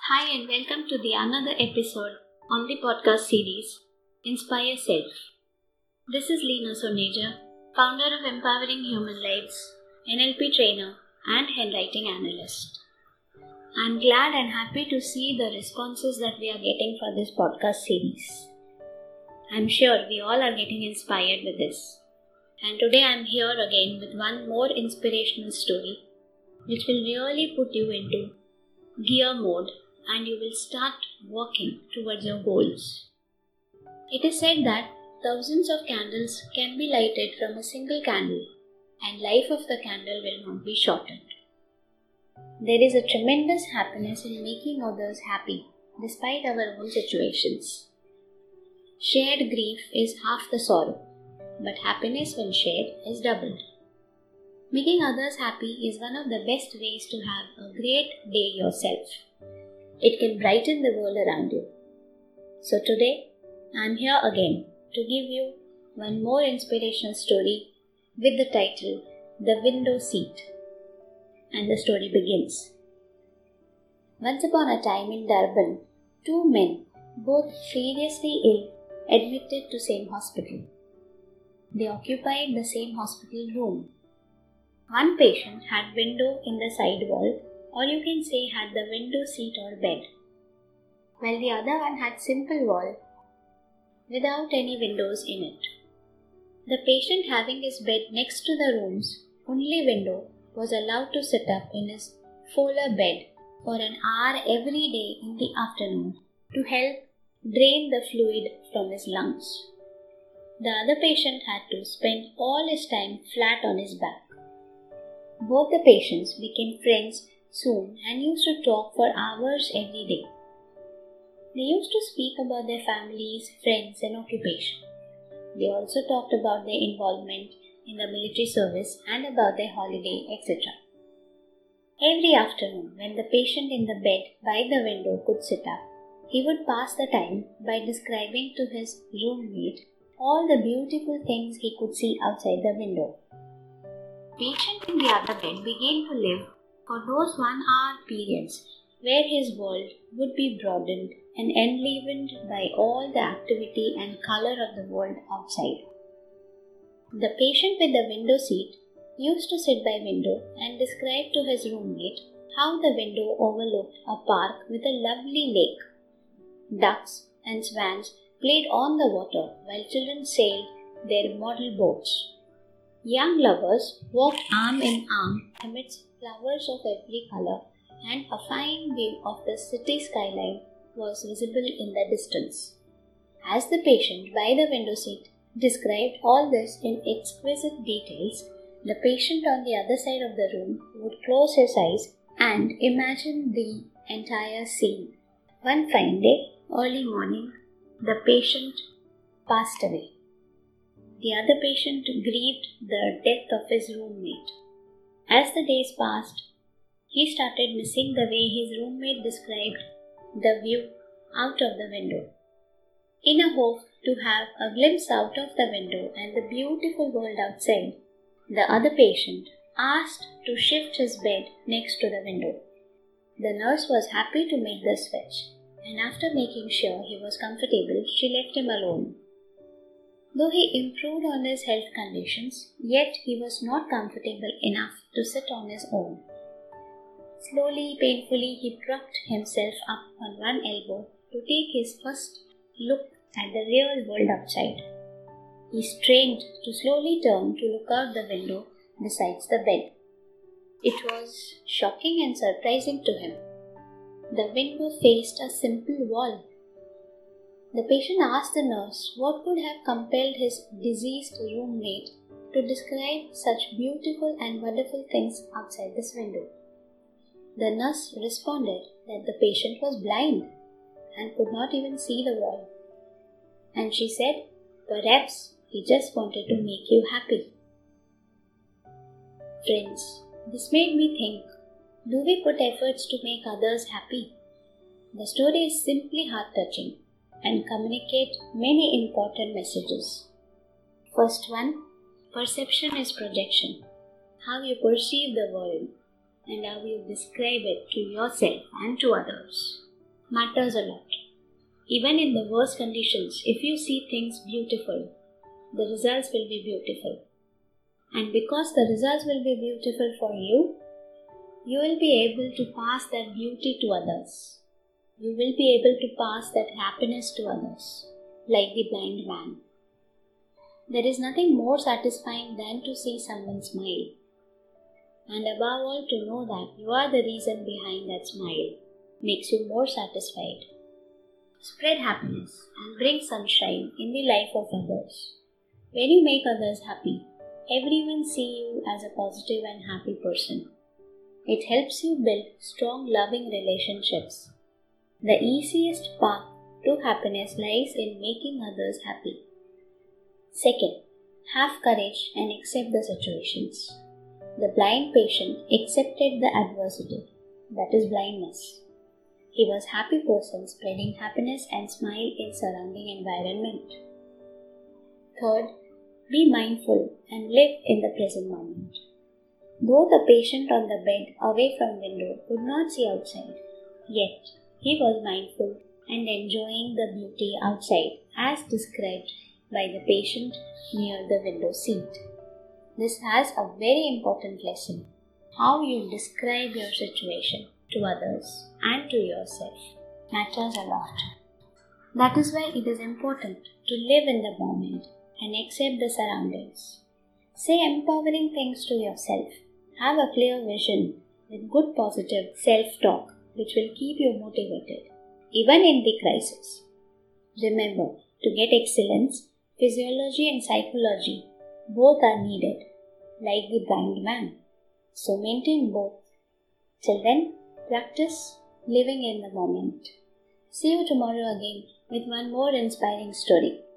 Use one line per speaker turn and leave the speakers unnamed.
Hi and welcome to the another episode on the podcast series Inspire Self. This is Leena Soneja, founder of Empowering Human Lives, NLP trainer and handwriting analyst. I'm glad and happy to see the responses that we are getting for this podcast series. I'm sure we all are getting inspired with this. And today I'm here again with one more inspirational story which will really put you into gear mode and you will start working towards your goals. It is said that thousands of candles can be lighted from a single candle and life of the candle will not be shortened. There is a tremendous happiness in making others happy despite our own situations. Shared grief is half the sorrow, but happiness when shared is doubled. Making others happy is one of the best ways to have a great day yourself. It can brighten the world around you. So today, I'm here again to give you one more inspirational story with the title, The Window Seat. And the story begins. Once upon a time in Durban, two men, both seriously ill, admitted to same hospital. They occupied the same hospital room. One patient had window in the side wall, or you can say had the window seat or bed, while the other one had simple wall without any windows in it. The patient having his bed next to the room's only window was allowed to sit up in his Fowler bed for an hour every day in the afternoon to help drain the fluid from his lungs. The other patient had to spend all his time flat on his back. Both the patients became friends soon and used to talk for hours every day. They used to speak about their families, friends, and occupation. They also talked about their involvement in the military service and about their holiday, etc. Every afternoon, when the patient in the bed by the window could sit up, he would pass the time by describing to his roommate all the beautiful things he could see outside the window. The patient in the other bed began to live for those 1 hour periods where his world would be broadened and enlivened by all the activity and color of the world outside. The patient with the window seat used to sit by window and describe to his roommate how the window overlooked a park with a lovely lake. Ducks and swans played on the water while children sailed their model boats. Young lovers walked arm in arm amidst flowers of every color, and a fine view of the city skyline was visible in the distance. As the patient by the window seat described all this in exquisite details, the patient on the other side of the room would close his eyes and imagine the entire scene. One fine day, early morning, the patient passed away. The other patient grieved the death of his roommate. As the days passed, he started missing the way his roommate described the view out of the window. In a hope to have a glimpse out of the window and the beautiful world outside, the other patient asked to shift his bed next to the window. The nurse was happy to make the switch, and after making sure he was comfortable, she left him alone. Though he improved on his health conditions, yet he was not comfortable enough to sit on his own. Slowly, painfully, he propped himself up on one elbow to take his first look at the real world outside. He strained to slowly turn to look out the window besides the bed. It was shocking and surprising to him. The window faced a simple wall. The patient asked the nurse what could have compelled his deceased roommate to describe such beautiful and wonderful things outside this window. The nurse responded that the patient was blind and could not even see the wall. And she said, perhaps he just wanted to make you happy. Friends, this made me think, do we put efforts to make others happy? The story is simply heart-touching and communicate many important messages. First one, perception is projection. How you perceive the world and how you describe it to yourself and to others. matters a lot. Even in the worst conditions, if you see things beautiful, the results will be beautiful. And because the results will be beautiful for you, you will be able to pass that beauty to others. You will be able to pass that happiness to others, like the blind man. There is nothing more satisfying than to see someone smile. And above all, to know that you are the reason behind that smile makes you more satisfied. Spread happiness and bring sunshine in the life of others. When you make others happy, everyone see you as a positive and happy person. It helps you build strong, loving relationships. The easiest path to happiness lies in making others happy. Second, have courage and accept the situations. The blind patient accepted the adversity, that is blindness. He was a happy person spreading happiness and smile in surrounding environment. Third, be mindful and live in the present moment. Though the patient on the bed away from window could not see outside, yet he was mindful and enjoying the beauty outside as described by the patient near the window seat. This has a very important lesson. How you describe your situation to others and to yourself matters a lot. That is why it is important to live in the moment and accept the surroundings. Say empowering things to yourself. Have a clear vision with good positive self-talk which will keep you motivated even in the crisis. Remember, to get excellence, physiology and psychology both are needed, like the blind man. So maintain both. Till then, practice living in the moment. See you tomorrow again with one more inspiring story.